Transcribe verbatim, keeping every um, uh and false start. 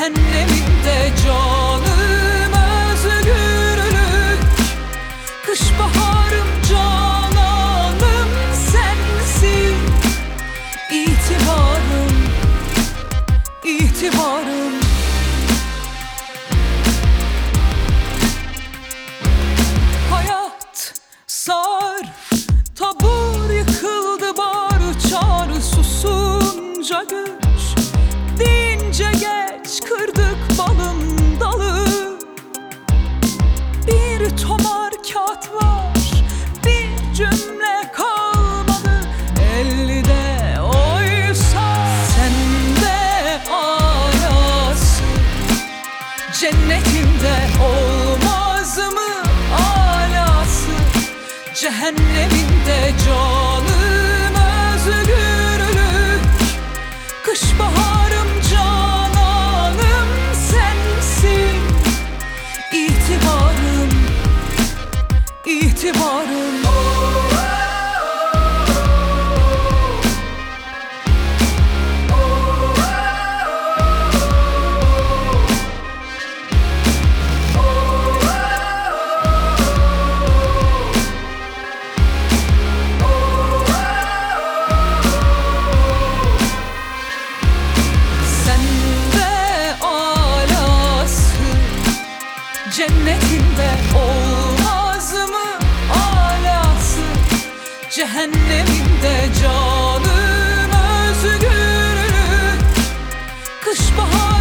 Cehenneminde canım özgürlük, kış baharım cananım sensin. İtibarım, itibarım. Hayat sar, tabur yıkıldı bar, çağrı susunca güç, deyince geç kırdık balım dalı. Bir tomar kağıt var, bir cümle kalmadı elde, oysa sende arası. Cennetimde olmaz mı alası, cehenneminde canım özgürlük, kış baharım cananım sensin. İtibarım, itibarım. Cennetimde olmaz mı alası, cehenneminde canım özgürlük, kış bahar